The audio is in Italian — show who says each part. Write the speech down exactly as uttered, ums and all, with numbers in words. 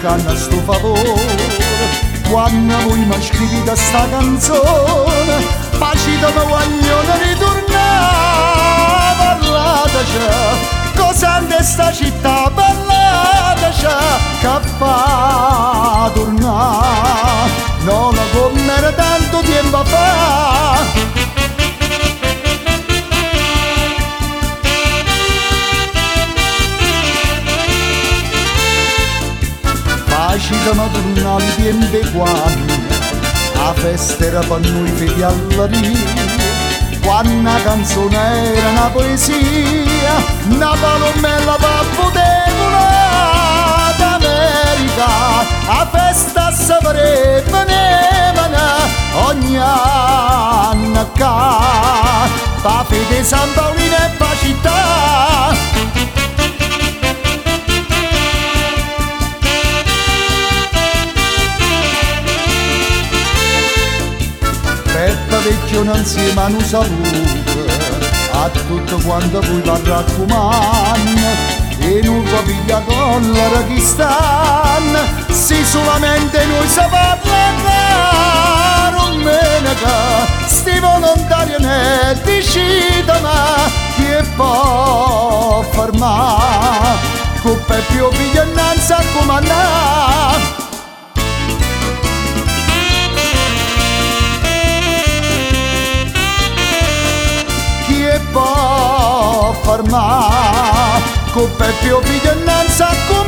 Speaker 1: cercando sto favore. Quando voi mi scrivete sta canzone, facite mi voglio ritornare. Parlateci, cosa in sta città, parlateci, che fa tornare, non come era tanto tempo fa. Facile ma tornare i tempi quando la festa era per noi figli all'aria. Quando la canzone era una poesia, una palomella va potevole d'America. La festa si farebbe ogni anno qua, pa fede San Paolino e pa città. Peppa vecchio insieme a un saluto a tutto quanto voi va raccomando, e non va piglia con la Rakistan, se solamente noi sa parlare. Domenica sti volontari ne decidono chi può fermare, con Peppio figlio innanzi a comandare. Può fermare, con Peppio figlio innanzi a comandare.